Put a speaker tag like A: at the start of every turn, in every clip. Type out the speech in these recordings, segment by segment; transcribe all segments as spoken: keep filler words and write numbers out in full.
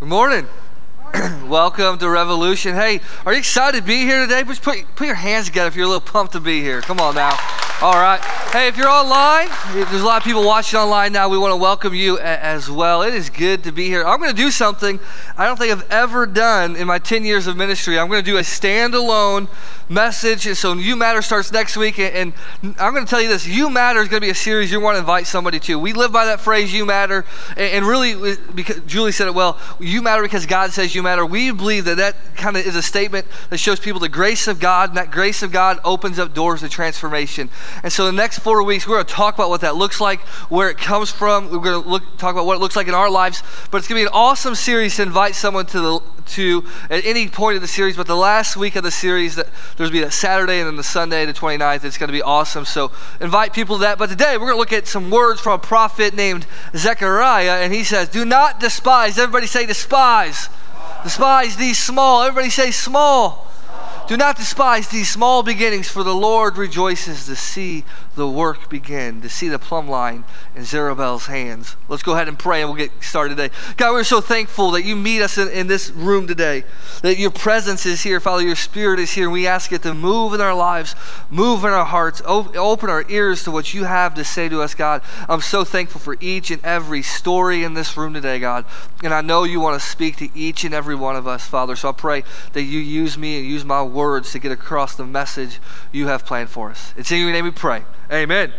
A: Good morning. Welcome to Revolution. Hey, are you excited to be here today? Just put, put your hands together if you're a little pumped to be here. Come on now. All right. Hey, if you're online, there's a lot of people watching online now. We want to welcome you a, as well. It is good to be here. I'm going to do something I don't think I've ever done in my ten years of ministry. I'm going to do a standalone message. So You Matter starts next week, and, and I'm going to tell you this. You Matter is going to be a series you want to invite somebody to. We live by that phrase, you matter, and, and really, because Julie said it well, you matter because God says you matter. We believe that that kind of is a statement that shows people the grace of God, and that grace of God opens up doors to transformation. And so the next four weeks, we're going to talk about what that looks like, where it comes from. We're going to look, talk about what it looks like in our lives, but it's going to be an awesome series to invite someone to the to at any point of the series. But the last week of the series, that there's going to be that Saturday and then the Sunday, the twenty-ninth. It's going to be awesome. So invite people to that. But today we're going to look at some words from a prophet named Zechariah, and he says, "Do not despise." Everybody say despise. Despise these small. Everybody say small. Do not despise these small beginnings, for the Lord rejoices to see the work begin, to see the plumb line in Zerubbabel's hands. Let's go ahead and pray and we'll get started today. God, we're so thankful that you meet us in, in this room today, that your presence is here, Father, your spirit is here, and we ask it to move in our lives, move in our hearts, op- open our ears to what you have to say to us, God. I'm so thankful for each and every story in this room today, God, and I know you want to speak to each and every one of us, Father, so I pray that you use me and use my words to get across the message you have planned for us. It's in your name we pray. Amen.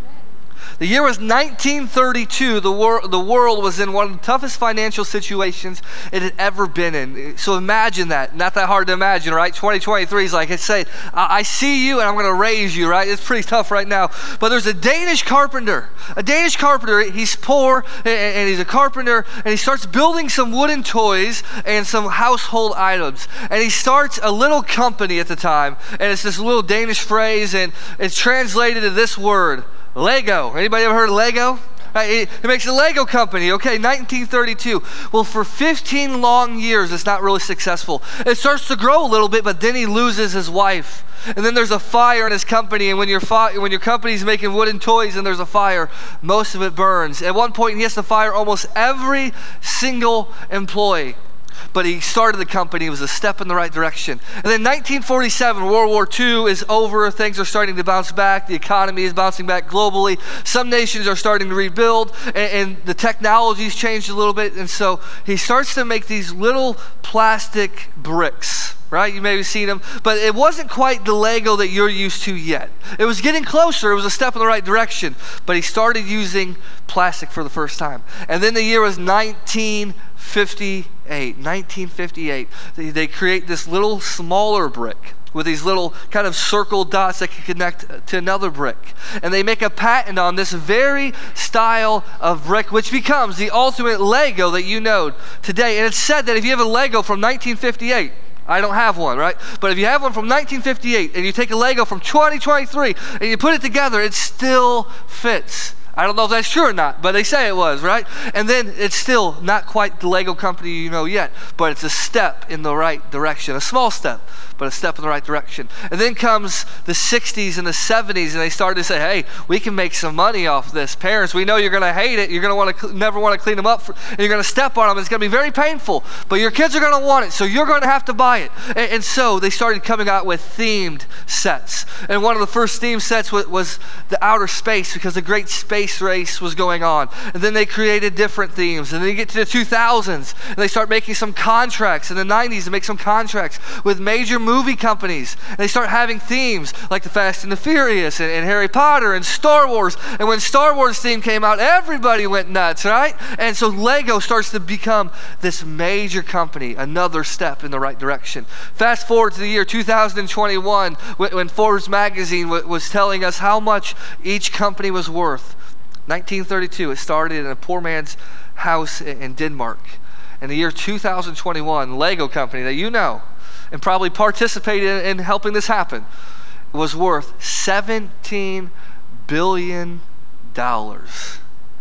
A: The year was nineteen thirty-two. The, wor- the world was in one of the toughest financial situations it had ever been in. So imagine that. Not that hard to imagine, right? twenty twenty-three is like, it's saying, I-, I see you and I'm going to raise you, right? It's pretty tough right now. But there's a Danish carpenter. A Danish carpenter, he's poor and, and he's a carpenter, and he starts building some wooden toys and some household items. And he starts a little company at the time, and it's this little Danish phrase, and it's translated to this word, Lego. Anybody ever heard of Lego? It makes a Lego company, okay, nineteen thirty-two. Well, for fifteen long years, it's not really successful. It starts to grow a little bit, but then he loses his wife. And then there's a fire in his company, and when your fi- when your company's making wooden toys and there's a fire, most of it burns. At one point, he has to fire almost every single employee. But he started the company. It was a step in the right direction. And then nineteen forty-seven, World War Two is over. Things are starting to bounce back. The economy is bouncing back globally. Some nations are starting to rebuild, and, and the technology's changed a little bit. And so he starts to make these little plastic bricks, right? You may have seen them, but it wasn't quite the Lego that you're used to yet. It was getting closer. It was a step in the right direction, but he started using plastic for the first time. And then the year was nineteen fifty-eight. nineteen fifty-eight. They, they create this little smaller brick with these little kind of circle dots that can connect to another brick. And they make a patent on this very style of brick, which becomes the ultimate Lego that you know today. And it's said that if you have a Lego from nineteen fifty-eight, I don't have one, right? But if you have one from nineteen fifty-eight and you take a Lego from twenty twenty-three and you put it together, it still fits. I don't know if that's true or not, but they say it was, right? And then it's still not quite the Lego company you know yet, but it's a step in the right direction. A small step, but a step in the right direction. And then comes the sixties and the seventies, and they started to say, hey, we can make some money off this. Parents, we know you're going to hate it. You're going to want to never want to clean them up, for, and you're going to step on them. It's going to be very painful, but your kids are going to want it, so you're going to have to buy it. And, and so they started coming out with themed sets. And one of the first themed sets was, was the outer space, because the great space race was going on. And then they created different themes. And then you get to the two thousands, and they start making some contracts. In the nineties, they make some contracts with major movie companies. And they start having themes like the Fast and the Furious and, and Harry Potter and Star Wars. And when Star Wars theme came out, everybody went nuts, right? And so Lego starts to become this major company, another step in the right direction. Fast forward to the year two thousand twenty-one, when, when Forbes magazine w- was telling us how much each company was worth. nineteen thirty-two, it started in a poor man's house in Denmark. In the year two thousand twenty-one, Lego company that you know and probably participated in, in helping this happen was worth seventeen billion dollars.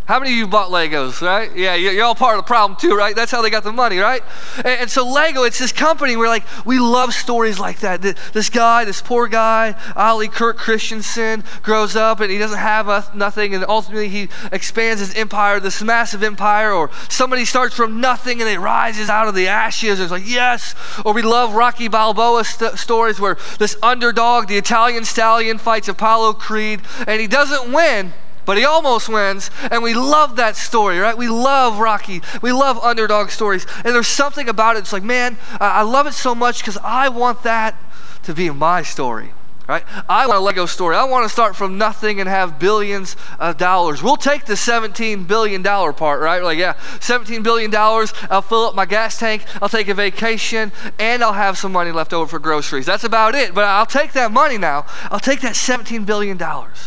A: How many of you bought Legos, right? Yeah, you're all part of the problem too, right? That's how they got the money, right? And, and so Lego, it's this company where like, we love stories like that. This guy, this poor guy, Ollie Kirk Christensen, grows up and he doesn't have a, nothing, and ultimately he expands his empire, this massive empire. Or somebody starts from nothing and it rises out of the ashes. It's like, yes. Or we love Rocky Balboa st- stories where this underdog, the Italian stallion, fights Apollo Creed and he doesn't win, but he almost wins, and we love that story, right? We love Rocky. We love underdog stories. And there's something about it. It's like, man, I love it so much because I want that to be my story, right? I want a Lego story. I want to start from nothing and have billions of dollars. We'll take the seventeen billion dollars part, right? Like, yeah, seventeen billion dollars. I'll fill up my gas tank. I'll take a vacation, and I'll have some money left over for groceries. That's about it. But I'll take that money now. I'll take that seventeen billion dollars.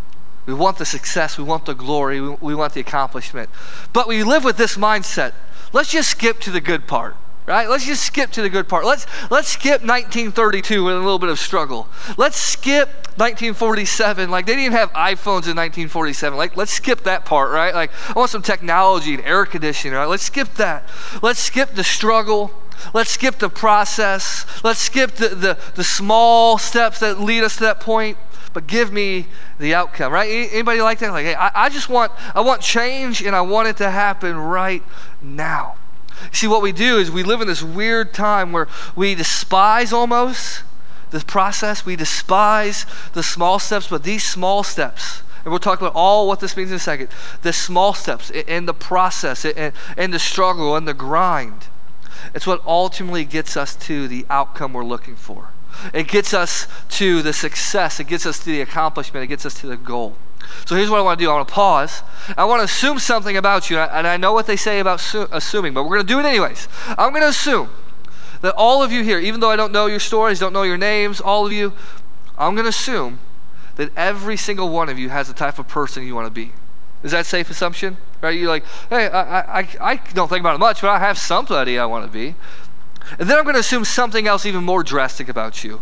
A: We want the success, we want the glory, we, we want the accomplishment. But we live with this mindset. Let's just skip to the good part, right? Let's just skip to the good part. Let's let's skip nineteen thirty-two with a little bit of struggle. Let's skip nineteen forty-seven. Like, they didn't even have iPhones in nineteen forty-seven. Like, let's skip that part, right? Like, I want some technology and air conditioning, right? Let's skip that. Let's skip the struggle. Let's skip the process. Let's skip the, the, the small steps that lead us to that point. But give me the outcome, right? Anybody like that? Like, hey, I, I just want, I want change, and I want it to happen right now. See, what we do is we live in this weird time where we despise almost the process. We despise the small steps, but these small steps, and we'll talk about all what this means in a second, the small steps in the process, and, and the struggle, and the grind, it's what ultimately gets us to the outcome we're looking for. It gets us to the success. It gets us to the accomplishment. It gets us to the goal. So here's what I want to do. I want to pause. I want to assume something about you. And I know what they say about su- assuming, but we're going to do it anyways. I'm going to assume that all of you here, even though I don't know your stories, don't know your names, all of you, I'm going to assume that every single one of you has the type of person you want to be. Is that a safe assumption? Right? You're like, hey, I, I, I don't think about it much, but I have somebody I want to be. And then I'm going to assume something else even more drastic about you.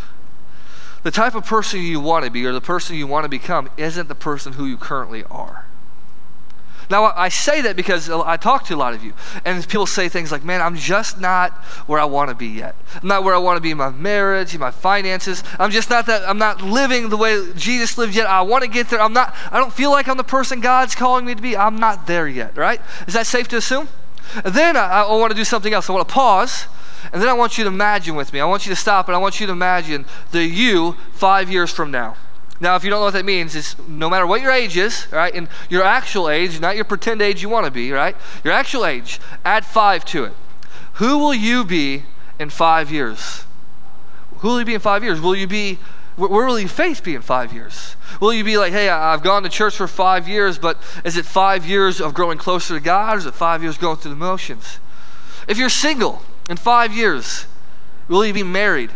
A: The type of person you want to be, or the person you want to become, isn't the person who you currently are. Now, I say that because I talk to a lot of you, and people say things like, man, I'm just not where I want to be yet. I'm not where I want to be in my marriage, in my finances. I'm just not that, I'm not living the way Jesus lived yet. I want to get there. I'm not, I don't feel like I'm the person God's calling me to be. I'm not there yet, right? Is that safe to assume? And then I, I want to do something else. I want to pause, and then I want you to imagine with me. I want you to stop, and I want you to imagine the you five years from now. Now, if you don't know what that means, it's no matter what your age is, right, and your actual age, not your pretend age you want to be, right, your actual age, add five to it. Who will you be in five years? Who will you be in five years? Will you be, where will your faith be in five years? Will you be like, hey, I've gone to church for five years, but is it five years of growing closer to God, or is it five years going through the motions? If you're single in five years, will you be married?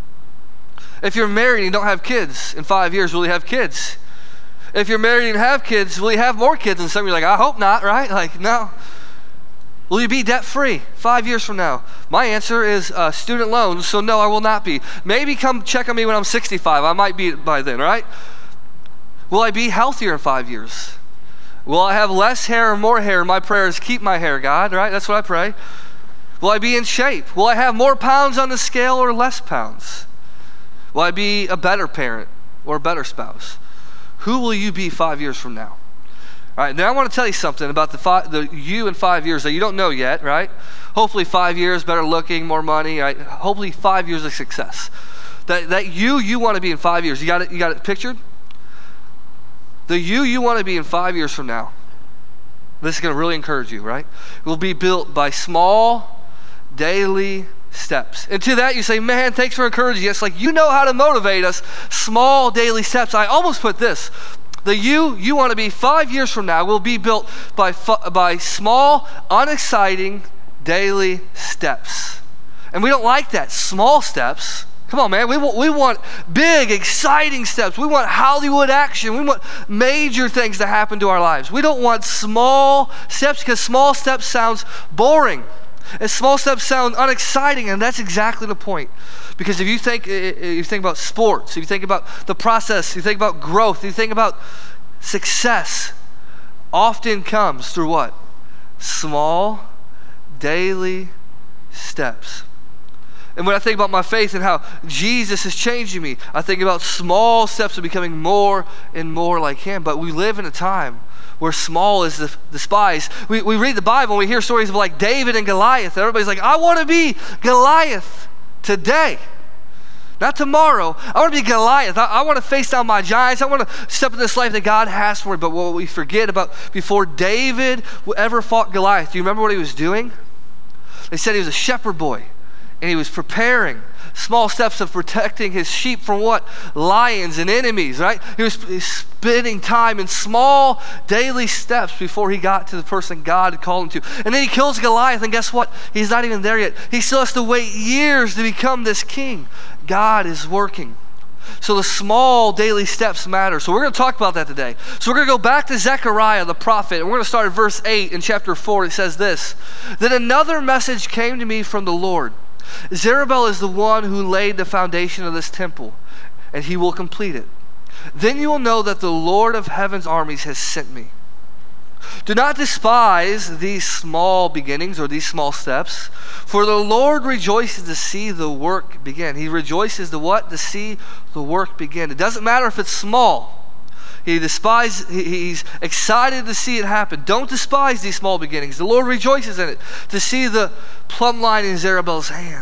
A: If you're married and you don't have kids in five years, will you have kids? If you're married and have kids, will you have more kids? And some of you are like, I hope not, right? Like, no. Will you be debt-free five years from now? My answer is uh, student loans, so no, I will not be. Maybe come check on me when I'm sixty-five. I might be by then, right? Will I be healthier in five years? Will I have less hair or more hair? My prayer is keep my hair, God, right? That's what I pray. Will I be in shape? Will I have more pounds on the scale or less pounds? Will I be a better parent or a better spouse? Who will you be five years from now? All right, now I want to tell you something about the, five, the you in five years that you don't know yet, right? Hopefully five years, better looking, more money, right? Hopefully five years of success. That, that you you want to be in five years. You got it, you got it pictured? The you you want to be in five years from now. This is going to really encourage you, right? It will be built by small, daily steps. And to that you say, man, thanks for encouraging us. Like, you know how to motivate us. Small daily steps. I almost put this. The you you want to be five years from now will be built by, by small, unexciting, daily steps. And we don't like that. Small steps. Come on, man. We want, we want big, exciting steps. We want Hollywood action. We want major things to happen to our lives. We don't want small steps because small steps sounds boring. And small steps sound unexciting, and that's exactly the point. Because if you think if you think about sports, if you think about the process, you think about growth, you think about success, often comes through what? Small, daily steps. And when I think about my faith and how Jesus is changing me, I think about small steps of becoming more and more like him. But we live in a time where small is despised. We, we read the Bible and we hear stories of like David and Goliath. And everybody's like, I want to be Goliath today. Not tomorrow. I want to be Goliath. I, I want to face down my giants. I want to step in this life that God has for me. But what we forget about before David ever fought Goliath, do you remember what he was doing? They said he was a shepherd boy. And he was preparing small steps of protecting his sheep from what? Lions and enemies, right? He was spending time in small daily steps before he got to the person God had called him to. And then he kills Goliath, and guess what? He's not even there yet. He still has to wait years to become this king. God is working. So the small daily steps matter. So we're going to talk about that today. So we're going to go back to Zechariah the prophet, and we're going to start at verse eight in chapter four. It says this: Then another message came to me from the Lord. Zerubbabel is the one who laid the foundation of this temple, and he will complete it. Then you will know that the Lord of heaven's armies has sent me. Do not despise these small beginnings or these small steps, for the Lord rejoices to see the work begin. He rejoices to what? To see the work begin. It doesn't matter if it's small. He despises, he's excited to see it happen. Don't despise these small beginnings. The Lord rejoices in it, to see the plumb line in Zerubbabel's hand.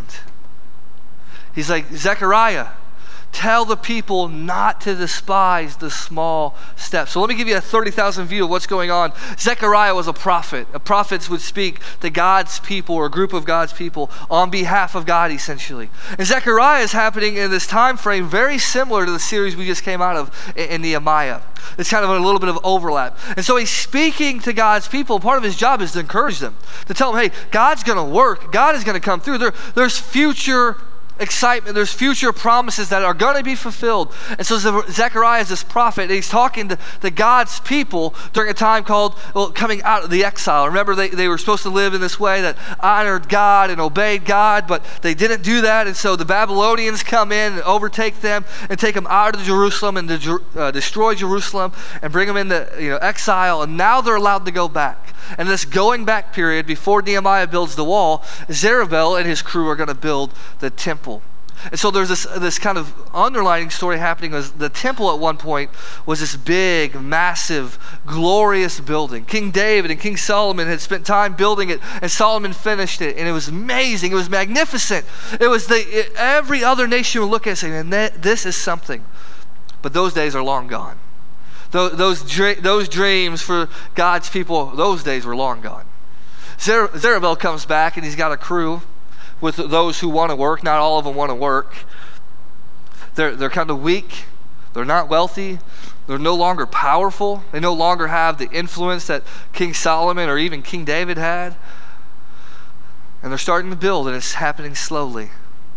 A: He's like, Zechariah, tell the people not to despise the small steps. So let me give you a thirty thousand view of what's going on. Zechariah was a prophet. A prophet would speak to God's people, or a group of God's people, on behalf of God, essentially. And Zechariah is happening in this time frame very similar to the series we just came out of in Nehemiah. It's kind of a little bit of overlap. And so he's speaking to God's people. Part of his job is to encourage them, to tell them, hey, God's going to work. God is going to come through. There, there's future excitement. There's future promises that are going to be fulfilled. And so Zechariah is this prophet, and he's talking to, to God's people during a time called, well, coming out of the exile. Remember, they, they were supposed to live in this way that honored God and obeyed God, but they didn't do that. And so the Babylonians come in and overtake them and take them out of Jerusalem and de- uh, destroy Jerusalem and bring them into, you know, exile. And now they're allowed to go back. And this going back period, before Nehemiah builds the wall, Zerubbabel and his crew are going to build the temple. And so there's this this kind of underlining story happening. Was the temple at one point was this big, massive, glorious building. King David and King Solomon had spent time building it, and Solomon finished it, and it was amazing. It was magnificent. It was the it, every other nation would look at it and say, man, this is something. But those days are long gone. Those those, those dreams for God's people, those days were long gone. Zer, Zerubbabel comes back, and he's got a crew with those who want to work. Not all of them want to work. They're, they're kind of weak. They're not wealthy. They're no longer powerful. They no longer have the influence that King Solomon or even King David had. And they're starting to build, and it's happening slowly.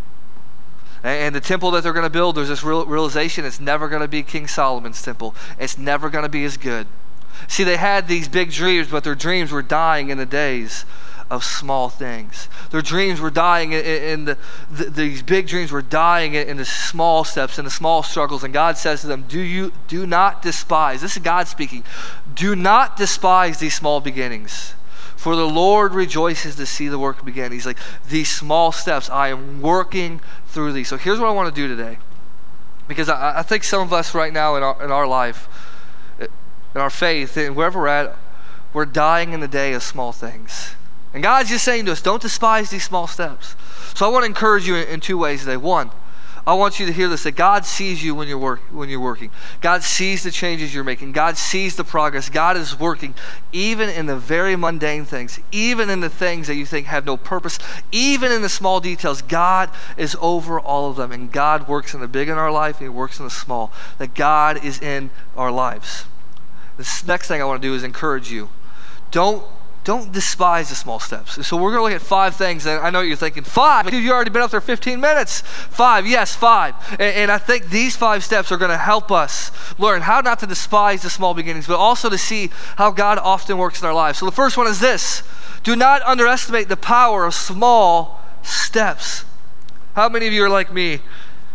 A: And the temple that they're going to build, there's this real realization it's never going to be King Solomon's temple. It's never going to be as good. See, they had these big dreams, but their dreams were dying in the days of small things. Their dreams were dying in, in the, the, these big dreams were dying in, in the small steps, in the small struggles. And God says to them, do you do not despise, this is God speaking, do not despise these small beginnings. For the Lord rejoices to see the work begin. He's like, these small steps, I am working through these. So here's what I want to do today. Because I, I think some of us right now in our, in our life, in our faith, and wherever we're at, we're dying in the day of small things. And God's just saying to us, don't despise these small steps. So I want to encourage you in, in two ways today. One, I want you to hear this, that God sees you when you're work, when you're working. God sees the changes you're making. God sees the progress. God is working even in the very mundane things, even in the things that you think have no purpose, even in the small details. God is over all of them, and God works in the big in our life, and He works in the small. That God is in our lives. This next thing I want to do is encourage you. Don't Don't despise the small steps. So we're going to look at five things. And I know you're thinking, five? Dude, you've already been up there fifteen minutes. Five, yes, five. And, and I think these five steps are going to help us learn how not to despise the small beginnings, but also to see how God often works in our lives. So the first one is this: do not underestimate the power of small steps. How many of you are like me?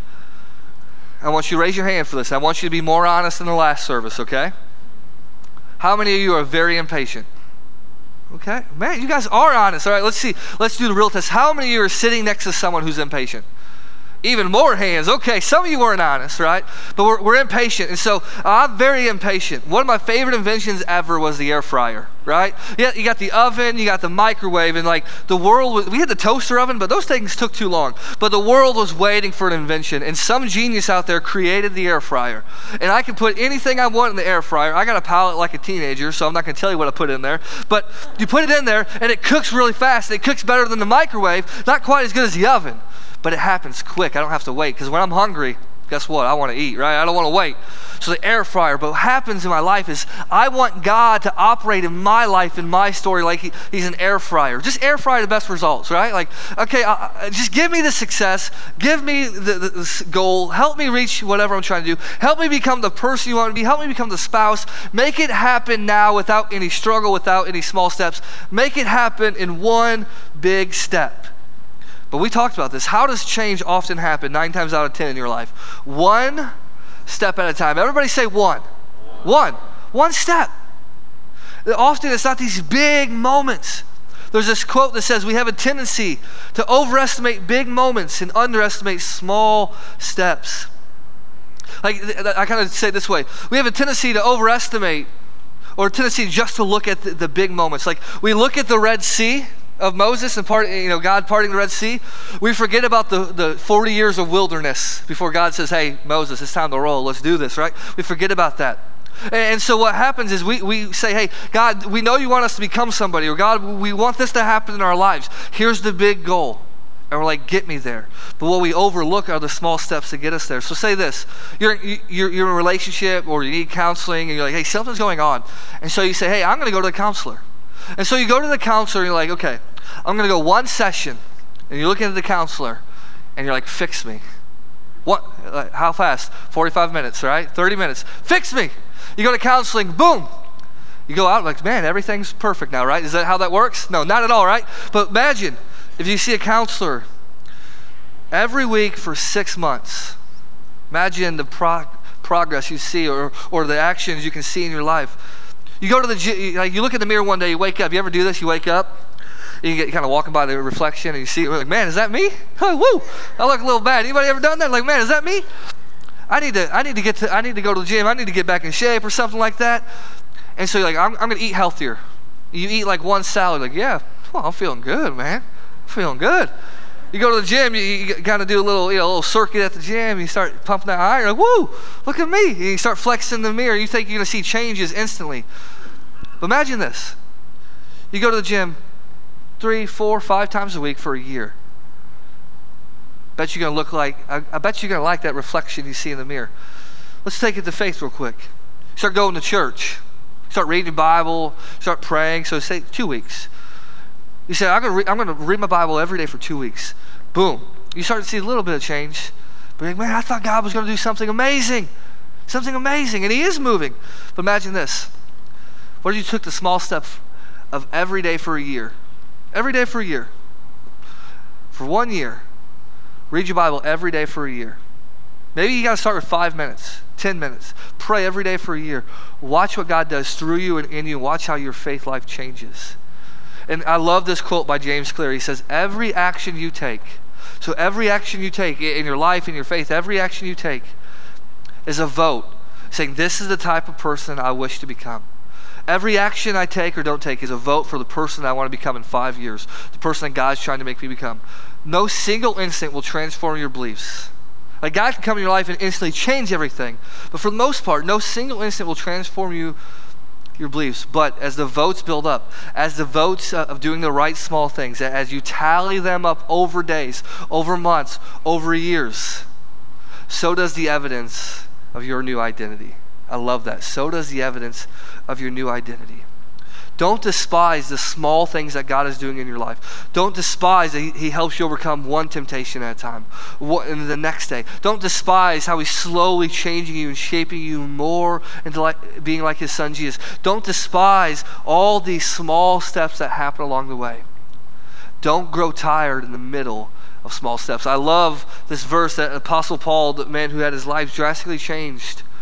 A: I want you to raise your hand for this. I want you to be more honest than the last service, okay? How many of you are very impatient? Okay, man, you guys are honest. All right, let's see. Let's do the real test. How many of you are sitting next to someone who's impatient? Even more hands. Okay, some of you weren't honest, right? But we're, we're impatient. And so I'm very impatient. One of my favorite inventions ever was the air fryer, right? Yeah, you got the oven, you got the microwave, and like the world, was, we had the toaster oven, but those things took too long. But the world was waiting for an invention, and some genius out there created the air fryer. And I can put anything I want in the air fryer. I got a palate like a teenager, so I'm not going to tell you what I put in there. But you put it in there, and it cooks really fast. It cooks better than the microwave, not quite as good as the oven. But it happens quick. I don't have to wait, because when I'm hungry, guess what? I want to eat, right? I don't want to wait. So the air fryer. But what happens in my life is I want God to operate in my life, in my story, like he, he's an air fryer. Just air fry the best results, right? Like, okay, uh, just give me the success. Give me the, the, the goal. Help me reach whatever I'm trying to do. Help me become the person you want to be. Help me become the spouse. Make it happen now without any struggle, without any small steps. Make it happen in one big step. But we talked about this. How does change often happen nine times out of ten in your life? One step at a time. Everybody say one. One. One step. Often it's not these big moments. There's this quote that says we have a tendency to overestimate big moments and underestimate small steps. Like I kind of say it this way. We have a tendency to overestimate, or a tendency just to look at the, the big moments. Like we look at the Red Sea of Moses and part, you know, God parting the Red Sea. We forget about the, the forty years of wilderness before God says, hey, Moses, it's time to roll. Let's do this, right? We forget about that. And, and so what happens is we, we say, hey, God, we know you want us to become somebody, or God, we want this to happen in our lives. Here's the big goal. And we're like, get me there. But what we overlook are the small steps to get us there. So say this, you're, you're, you're in a relationship or you need counseling and you're like, hey, something's going on. And so you say, hey, I'm going to go to the counselor. And so you go to the counselor and you're like, okay, I'm going to go one session. And you're looking at the counselor and you're like, fix me. What? Like, how fast? forty-five minutes, right? thirty minutes. Fix me. You go to counseling, boom. You go out like, man, everything's perfect now, right? Is that how that works? No, not at all, right? But imagine if you see a counselor every week for six months. Imagine the pro- progress you see or, or the actions you can see in your life. You go to the gym, like you look in the mirror one day, you wake up. You ever do this? You wake up, and you get kind of walking by the reflection, and you see, like, man, is that me? Oh, woo! I look a little bad. Anybody ever done that? Like, man, is that me? I need to, I need to get to, I need to go to the gym. I need to get back in shape or something like that. And so you're like, I'm, I'm going to eat healthier. You eat like one salad. Like, yeah, well, I'm feeling good, man. I'm feeling good. You go to the gym, you, you kind of do a little, you know, a little circuit at the gym. You start pumping that iron. Like, woo, look at me. And you start flexing in the mirror. You think you're going to see changes instantly. But imagine this. You go to the gym three, four, five times a week for a year. Bet you're going to look like, I, I bet you're going to like that reflection you see in the mirror. Let's take it to faith real quick. Start going to church. Start reading the Bible. Start praying. So say two weeks. You say, I'm going to re- I'm going to read my Bible every day for two weeks. Boom. You start to see a little bit of change. But like, man, I thought God was going to do something amazing. Something amazing. And he is moving. But imagine this. What if you took the small step of every day for a year? Every day for a year. For one year. Read your Bible every day for a year. Maybe you got to start with five minutes, ten minutes. Pray every day for a year. Watch what God does through you and in you. Watch how your faith life changes. And I love this quote by James Clear. He says, every action you take, so every action you take in your life, in your faith, every action you take is a vote saying, this is the type of person I wish to become. Every action I take or don't take is a vote for the person I want to become in five years, the person that God's trying to make me become. No single instant will transform your beliefs. Like God can come in your life and instantly change everything. But for the most part, no single instant will transform you your beliefs. But as the votes build up, as the votes uh, of doing the right small things, as you tally them up over days, over months, over years, so does the evidence of your new identity. I love that. So does the evidence of your new identity. Don't despise the small things that God is doing in your life. Don't despise that he, he helps you overcome one temptation at a time. What, and the next day. Don't despise how he's slowly changing you and shaping you more into like, being like his son Jesus. Don't despise all these small steps that happen along the way. Don't grow tired in the middle of small steps. I love this verse that Apostle Paul, the man who had his life drastically changed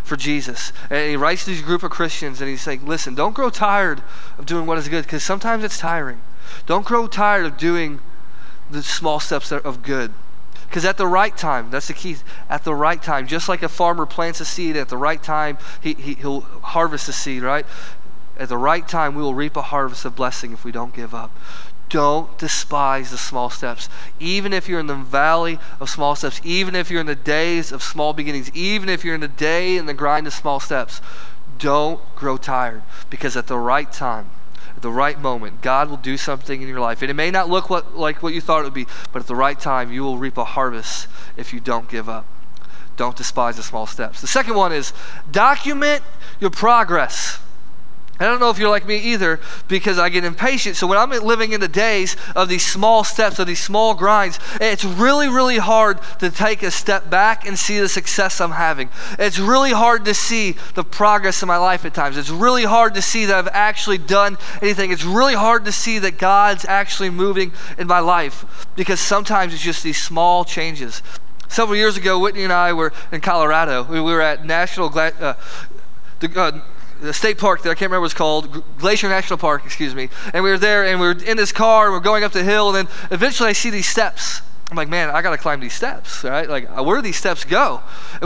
A: for Jesus. And he writes to these group of Christians and he's like, listen, don't grow tired of doing what is good, because sometimes it's tiring. Don't grow tired of doing the small steps of good. Because at the right time, that's the key, at the right time, just like a farmer plants a seed, at the right time, he, he, he'll harvest the seed, right? At the right time, we will reap a harvest of blessing if we don't give up. Don't despise the small steps. Even if you're in the valley of small steps, even if you're in the days of small beginnings, even if you're in the day and the grind of small steps, don't grow tired, because at the right time, at the right moment, God will do something in your life. And it may not look what, like what you thought it would be, but at the right time, you will reap a harvest if you don't give up. Don't despise the small steps. The second one is document your progress. I don't know if you're like me either, because I get impatient. So when I'm living in the days of these small steps, of these small grinds, it's really, really hard to take a step back and see the success I'm having. It's really hard to see the progress in my life at times. It's really hard to see that I've actually done anything. It's really hard to see that God's actually moving in my life, because sometimes it's just these small changes. Several years ago, Whitney and I were in Colorado. We were at National Gla- uh, the, uh, the state park there, I can't remember what it's called, Glacier National Park, excuse me. And we were there, and we were in this car, and we're going up the hill, and then eventually I see these steps. I'm like, man, I got to climb these steps, right? Like, where do these steps go?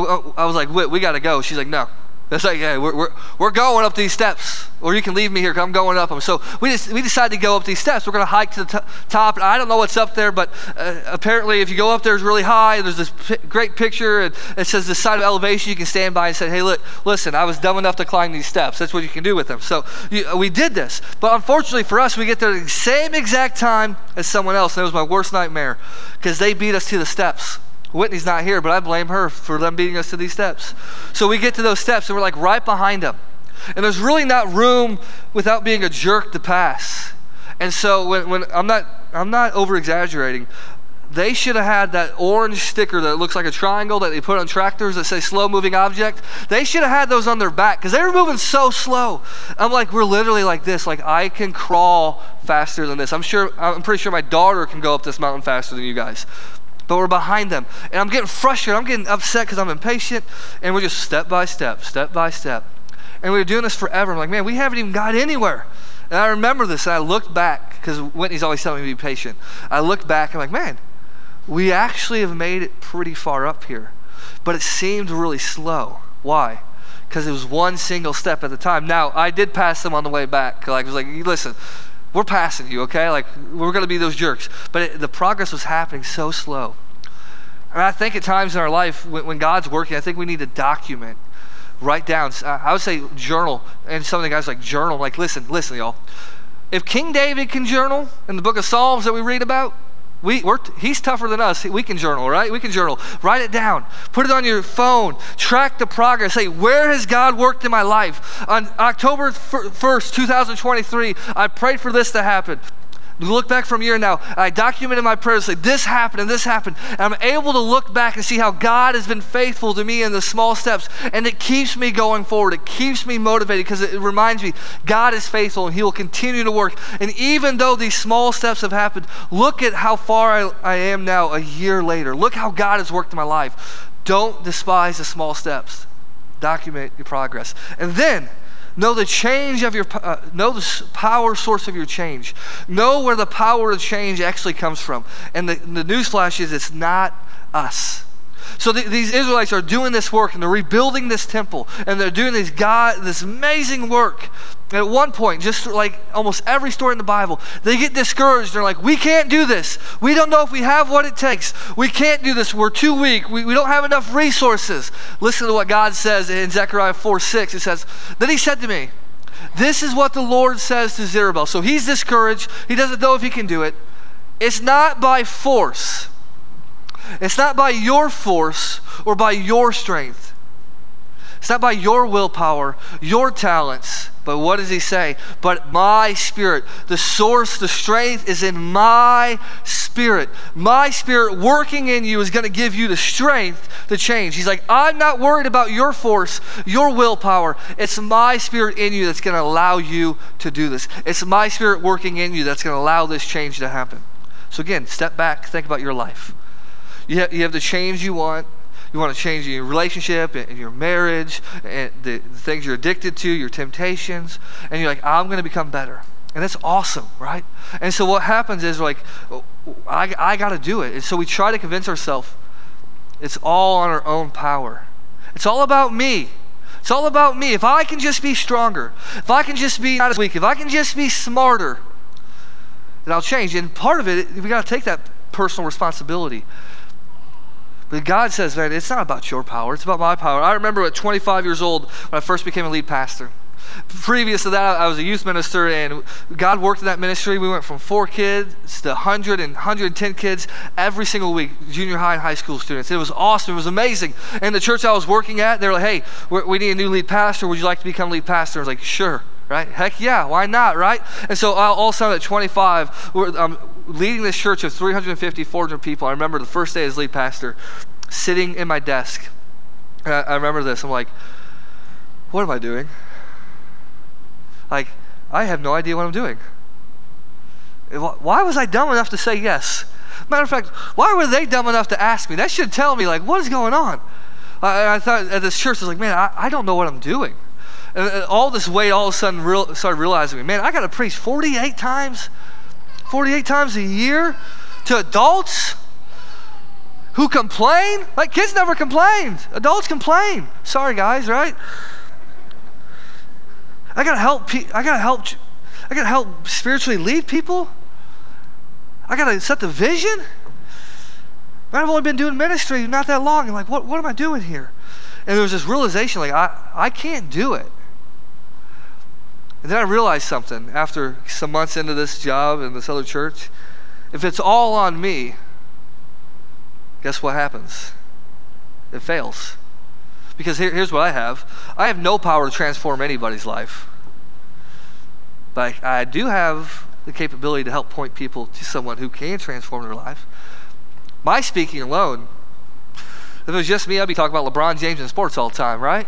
A: I was like, Whit, we got to go. She's like, no. It's like, hey, we're, we're, we're going up these steps, or you can leave me here because I'm going up them. So we just we decided to go up these steps. We're going to hike to the t- top. And I don't know what's up there, but uh, apparently if you go up there, it's really high. There's this p- great picture, and it says the side of elevation. You can stand by and say, hey, look, listen, I was dumb enough to climb these steps. That's what you can do with them. So you, we did this. But unfortunately for us, we get there at the same exact time as someone else. And it was my worst nightmare, because they beat us to the steps. Whitney's not here, but I blame her for them beating us to these steps. So we get to those steps, and we're like right behind them. And there's really not room without being a jerk to pass. And so when, when I'm not I'm not over exaggerating, they should have had that orange sticker that looks like a triangle that they put on tractors that say slow moving object. They should have had those on their back, because they were moving so slow. I'm like, we're literally like this. Like, I can crawl faster than this. I'm sure, I'm pretty sure my daughter can go up this mountain faster than you guys. But we're behind them. And I'm getting frustrated. I'm getting upset because I'm impatient. And we're just step by step, step by step. And we were doing this forever. I'm like, man, we haven't even got anywhere. And I remember this, and I looked back, because Whitney's always telling me to be patient. I looked back, and I'm like, man, we actually have made it pretty far up here. But it seemed really slow. Why? Because it was one single step at the time. Now, I did pass them on the way back. Like, I was like, listen, we're passing you, okay? Like, we're going to be those jerks. But it, the progress was happening so slow. And I think at times in our life, when, when God's working, I think we need to document, write down. I would say journal. And some of the guys like journal. Like, listen, listen, y'all. If King David can journal in the book of Psalms that we read about, We, we're, he's tougher than us. We can journal, right? We can journal. Write it down. Put it on your phone. Track the progress. Say, where has God worked in my life? On October first, twenty twenty-three, I prayed for this to happen. Look back from a year now. I documented my prayers. Say, this happened and this happened. And I'm able to look back and see how God has been faithful to me in the small steps. And it keeps me going forward. It keeps me motivated, because it reminds me God is faithful and he will continue to work. And even though these small steps have happened, look at how far I, I am now a year later. Look how God has worked in my life. Don't despise the small steps. Document your progress. And then, know the change of your, uh, know the power source of your change. Know where the power of change actually comes from. And the, the news flash is, it's not us. So the, these Israelites are doing this work, and they're rebuilding this temple, and they're doing this God, this amazing work. And at one point, just like almost every story in the Bible, they get discouraged. They're like, we can't do this. We don't know if we have what it takes. We can't do this. We're too weak. We, we don't have enough resources. Listen to what God says in Zechariah four six. It says, then he said to me, this is what the Lord says to Zerubbabel. So he's discouraged. He doesn't know if he can do it. It's not by force. It's not by your force or by your strength. It's not by your willpower, your talents. But what does he say? But my spirit. The source, the strength is in my spirit. My spirit working in you is going to give you the strength to change. He's like, I'm not worried about your force, your willpower. It's my spirit in you that's going to allow you to do this. It's my spirit working in you that's going to allow this change to happen. So again, step back, think about your life. You have, you have the change you want. You want to change your relationship and your marriage and the, the things you're addicted to, your temptations. And you're like, I'm going to become better. And that's awesome, right? And so what happens is like, I, I got to do it. And so we try to convince ourselves it's all on our own power. It's all about me. It's all about me. If I can just be stronger, if I can just be not as weak, if I can just be smarter, then I'll change. And part of it, we got to take that personal responsibility. But God says, man, it's not about your power. It's about my power. I remember at twenty-five years old when I first became a lead pastor. Previous to that, I was a youth minister, and God worked in that ministry. We went from four kids to one hundred and one hundred ten kids every single week, junior high and high school students. It was awesome. It was amazing. And the church I was working at, they were like, hey, we're, we need a new lead pastor. Would you like to become lead pastor? I was like, sure, right? Heck yeah, why not, right? And so all of a sudden at twenty-five, we're um, leading this church of three hundred fifty, four hundred people. I remember the first day as lead pastor, sitting in my desk. And I, I remember this. I'm like, what am I doing? Like, I have no idea what I'm doing. Why was I dumb enough to say yes? Matter of fact, why were they dumb enough to ask me? That should tell me, like, what is going on? I, I thought at this church, I was like, man, I, I don't know what I'm doing. And, and all this weight all of a sudden real, started realizing, man, I got to preach forty-eight times, forty-eight times a year to adults who complain. Like, kids never complained. Adults complain. Sorry, guys, right? I gotta help. I gotta help. I gotta help spiritually lead people. I gotta set the vision. I've only been doing ministry not that long. I'm like, what? What am I doing here? And there was this realization, like, I, I can't do it. And then I realized something after some months into this job in this other church. If it's all on me, guess what happens? It fails. Because here, here's what I have. I have no power to transform anybody's life. But I, I do have the capability to help point people to someone who can transform their life. My speaking alone, if it was just me, I'd be talking about LeBron James and sports all the time, right?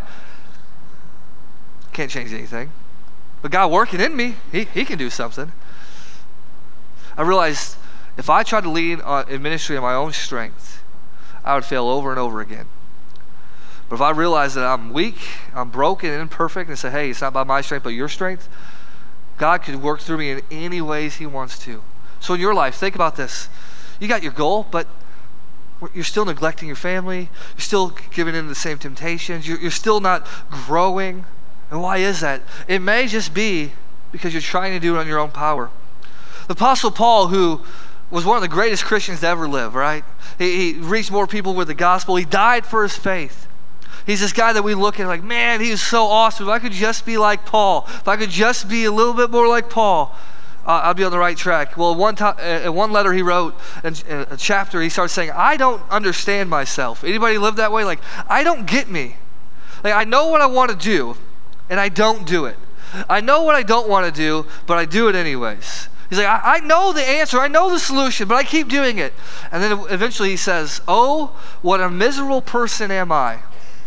A: Can't change anything. But God working in me, he, he can do something. I realized if I tried to lead on, in ministry on my own strength, I would fail over and over again. But if I realize that I'm weak, I'm broken and imperfect, and say, hey, it's not by my strength, but your strength, God could work through me in any ways he wants to. So in your life, think about this. You got your goal, but you're still neglecting your family. You're still giving in to the same temptations. You're, you're still not growing. And why is that? It may just be because you're trying to do it on your own power. The Apostle Paul, who was one of the greatest Christians to ever live, right? He, he reached more people with the gospel. He died for his faith. He's this guy that we look at like, man, he was so awesome. If I could just be like Paul, if I could just be a little bit more like Paul, uh, I'll be on the right track. Well, one time, uh, one letter he wrote, in a chapter, he started saying, I don't understand myself. Anybody live that way? Like, I don't get me. Like, I know what I want to do, and I don't do it. I know what I don't want to do, but I do it anyways. He's like, I, I know the answer, I know the solution, but I keep doing it. And then eventually he says, oh, what a miserable person am I.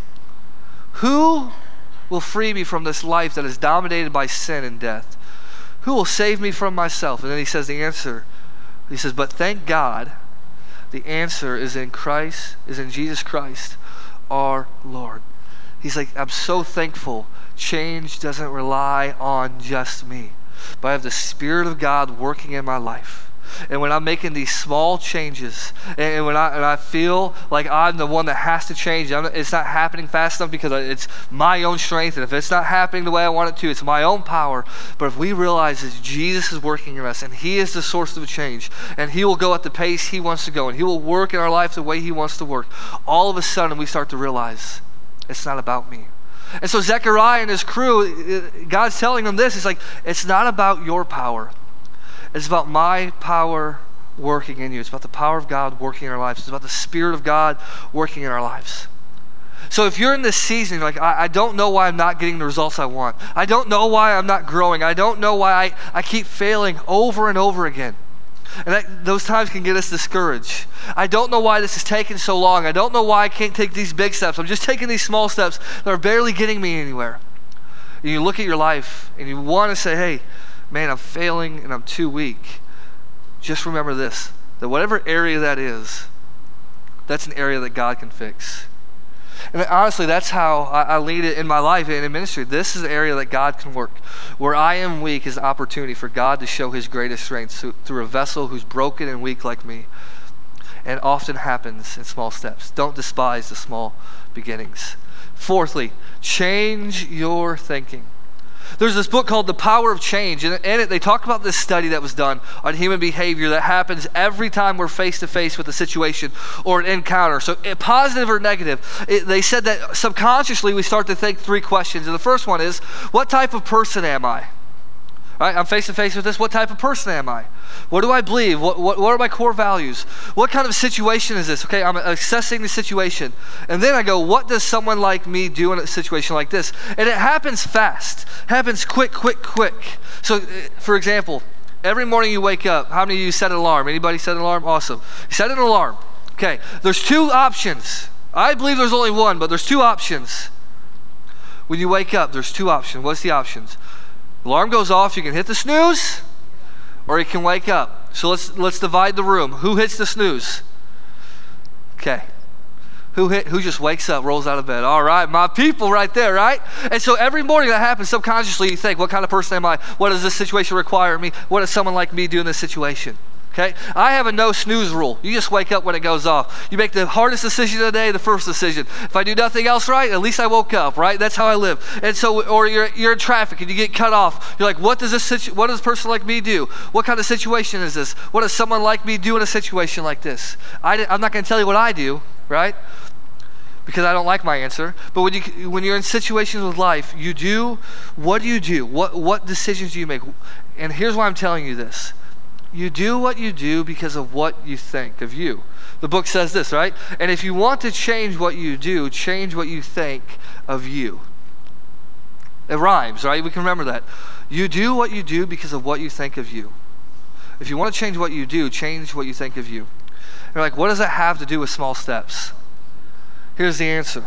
A: Who will free me from this life that is dominated by sin and death? Who will save me from myself? And then he says the answer. He says, but thank God, the answer is in Christ, is in Jesus Christ, our Lord. He's like, I'm so thankful. Change doesn't rely on just me, but I have the Spirit of God working in my life. And when I'm making these small changes, and when I and I feel like I'm the one that has to change, I'm, it's not happening fast enough because it's my own strength, and if it's not happening the way I want it to, it's my own power. But if we realize that Jesus is working in us, and he is the source of the change, and he will go at the pace he wants to go, and he will work in our life the way he wants to work, all of a sudden we start to realize it's not about me. And so Zechariah and his crew, God's telling them this, it's like, it's not about your power. It's about my power working in you. It's about the power of God working in our lives. It's about the Spirit of God working in our lives. So if you're in this season, you're like, I, I don't know why I'm not getting the results I want. I don't know why I'm not growing. I don't know why I, I keep failing over and over again. And that, those times can get us discouraged. I don't know why this is taking so long. I don't know why I can't take these big steps. I'm just taking these small steps that are barely getting me anywhere. And you look at your life and you want to say, hey, man, I'm failing and I'm too weak. Just remember this, that whatever area that is, that's an area that God can fix. And honestly, that's how I, I lead it in my life and in ministry. This is the area that God can work. Where I am weak is an opportunity for God to show his greatest strength through a vessel who's broken and weak like me. And often happens in small steps. Don't despise the small beginnings. Fourthly, change your thinking. There's this book called The Power of Change, and in it they talk about this study that was done on human behavior that happens every time we're face to face with a situation or an encounter. So positive or negative, it, they said that subconsciously we start to think three questions. And the first one is, what type of person am I? Right? I'm face to face with this. What type of person am I? What do I believe? What, what, what are my core values? What kind of situation is this? Okay, I'm assessing the situation. And then I go, what does someone like me do in a situation like this? And it happens fast. It happens quick, quick, quick. So, for example, every morning you wake up, how many of you set an alarm? Anybody set an alarm? Awesome. You set an alarm. Okay, there's two options. I believe there's only one, but there's two options. When you wake up, there's two options. What's the options? Alarm goes off, you can hit the snooze, or you can wake up. So let's let's divide the room. Who hits the snooze? Okay. Who hit? Who just wakes up, rolls out of bed? All right, my people right there, right? And so every morning that happens, subconsciously you think, what kind of person am I? What does this situation require of me? What does someone like me do in this situation? Okay, I have a no snooze rule. You just wake up when it goes off. You make the hardest decision of the day, the first decision. If I do nothing else right, at least I woke up, right? That's how I live. And so, or you're you're in traffic and you get cut off. You're like, what does this situ- what does a person like me do? What kind of situation is this? What does someone like me do in a situation like this? I I'm not going to tell you what I do, right? Because I don't like my answer. But when you when you're in situations with life, you do, what do you do? What what decisions do you make? And here's why I'm telling you this. You do what you do because of what you think of you. The book says this, right? And if you want to change what you do, change what you think of you. It rhymes, right? We can remember that. You do what you do because of what you think of you. If you want to change what you do, change what you think of you. You're like, what does that have to do with small steps? Here's the answer.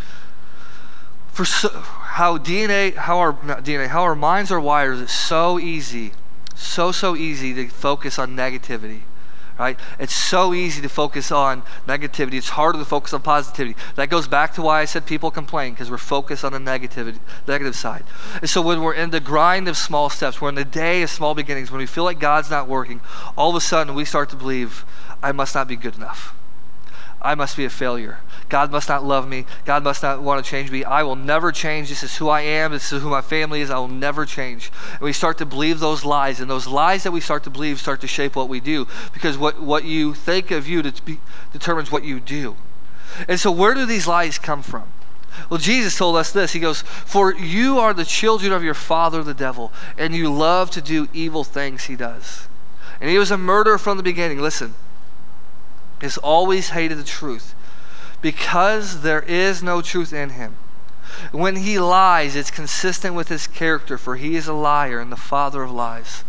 A: For so, how D N A, how our not D N A, how our minds are wired, it's so easy. So, so easy to focus on negativity, right? It's so easy to focus on negativity. It's harder to focus on positivity. That goes back to why I said people complain, because we're focused on the negativity, negative side. And so when we're in the grind of small steps, we're in the day of small beginnings, when we feel like God's not working, all of a sudden we start to believe, I must not be good enough. I must be a failure. God must not love me. God must not want to change me. I will never change. This is who I am. This is who my family is. I will never change. And we start to believe those lies. And those lies that we start to believe start to shape what we do. Because what, what you think of you det- determines what you do. And so where do these lies come from? Well, Jesus told us this. He goes, for you are the children of your father, the devil, and you love to do evil things he does. And he was a murderer from the beginning. Listen. He's always hated the truth because there is no truth in him. When he lies, it's consistent with his character, for he is a liar and the father of lies.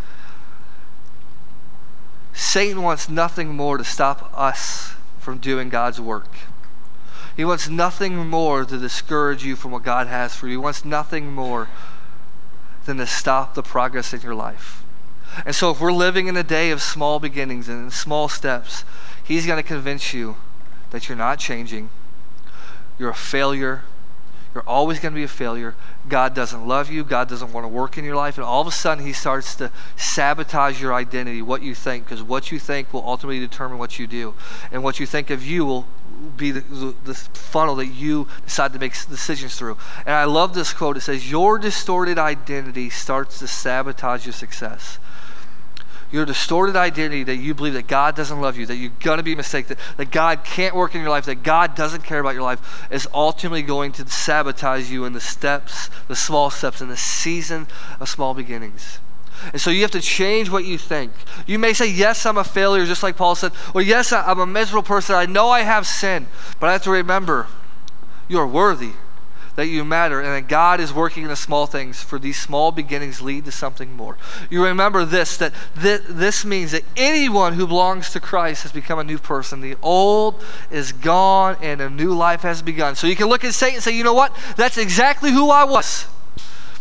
A: Satan wants nothing more to stop us from doing God's work. He wants nothing more to discourage you from what God has for you. He wants nothing more than to stop the progress in your life. And so if we're living in a day of small beginnings and small steps, he's going to convince you that you're not changing. You're a failure. You're always going to be a failure. God doesn't love you. God doesn't want to work in your life. And all of a sudden, he starts to sabotage your identity, what you think, because what you think will ultimately determine what you do. And what you think of you will be the, the, the funnel that you decide to make decisions through. And I love this quote. It says, your distorted identity starts to sabotage your success. Your distorted identity that you believe that God doesn't love you, that you're going to be a mistake, that, that God can't work in your life, that God doesn't care about your life, is ultimately going to sabotage you in the steps, the small steps, in the season of small beginnings. And so you have to change what you think. You may say, yes, I'm a failure, just like Paul said, or yes, I'm a miserable person. I know I have sin, but I have to remember you are worthy, that you matter, and that God is working in the small things, for these small beginnings lead to something more. You remember this, that th- this means that anyone who belongs to Christ has become a new person. The old is gone and a new life has begun. So you can look at Satan and say, you know what? That's exactly who I was.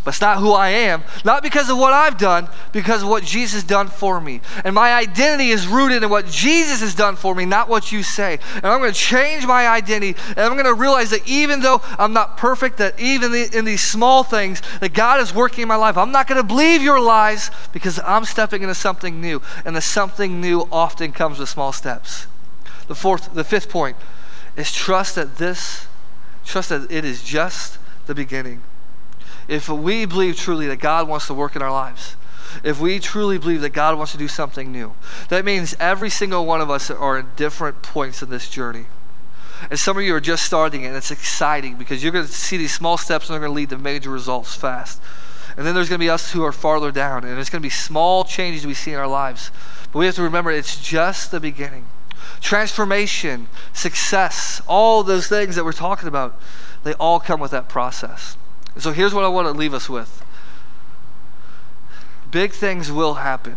A: But it's not who I am, not because of what I've done, because of what Jesus has done for me. And my identity is rooted in what Jesus has done for me, not what you say. And I'm going to change my identity, and I'm going to realize that even though I'm not perfect, that even in these small things, that God is working in my life. I'm not going to believe your lies because I'm stepping into something new. And the something new often comes with small steps. The fourth, the fifth point is trust that this, trust that it is just the beginning. If we believe truly that God wants to work in our lives, if we truly believe that God wants to do something new, that means every single one of us are at different points in this journey. And some of you are just starting it, and it's exciting because you're going to see these small steps and they're going to lead to major results fast. And then there's going to be us who are farther down, and it's going to be small changes we see in our lives. But we have to remember it's just the beginning. Transformation, success, all those things that we're talking about, they all come with that process. And so here's what I want to leave us with. Big things will happen.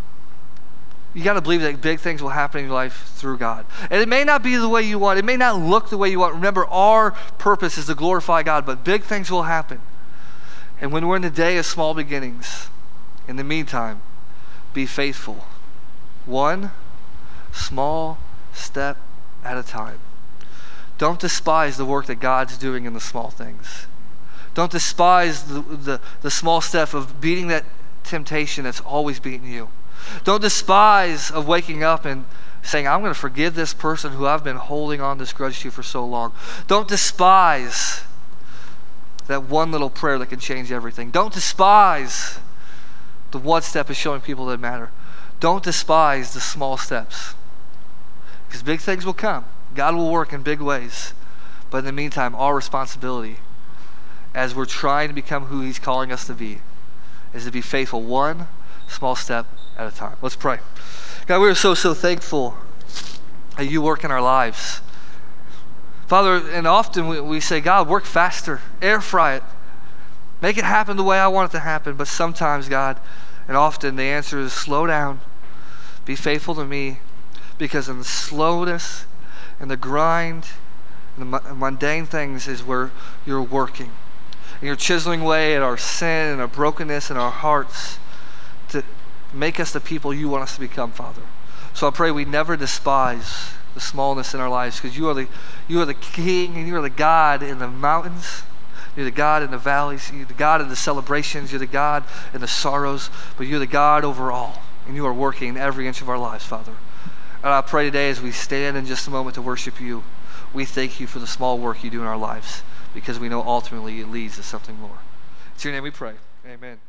A: You got to believe that big things will happen in your life through God. And it may not be the way you want. It may not look the way you want. Remember, our purpose is to glorify God, but big things will happen. And when we're in the day of small beginnings, in the meantime, be faithful. One small step at a time. Don't despise the work that God's doing in the small things. Don't despise the, the, the small step of beating that temptation that's always beating you. Don't despise of waking up and saying, I'm going to forgive this person who I've been holding on this grudge to for so long. Don't despise that one little prayer that can change everything. Don't despise the one step is showing people that matter. Don't despise the small steps, because big things will come. God will work in big ways. But in the meantime, our responsibility as we're trying to become who he's calling us to be is to be faithful one small step at a time. Let's pray. God, we are so, so thankful that you work in our lives. Father, and often we, we say, God, work faster, air fry it, make it happen the way I want it to happen. But sometimes, God, and often the answer is slow down, be faithful to me, because in the slowness and the grind and the mundane things is where you're working. And you're chiseling away at our sin and our brokenness in our hearts to make us the people you want us to become, Father. So I pray we never despise the smallness in our lives, because you are the you are the King, and you are the God in the mountains. You're the God in the valleys. You're the God in the celebrations. You're the God in the sorrows. But you're the God over all, and you are working in every inch of our lives, Father. And I pray today as we stand in just a moment to worship you, we thank you for the small work you do in our lives, because we know ultimately it leads to something more. It's your name we pray. Amen.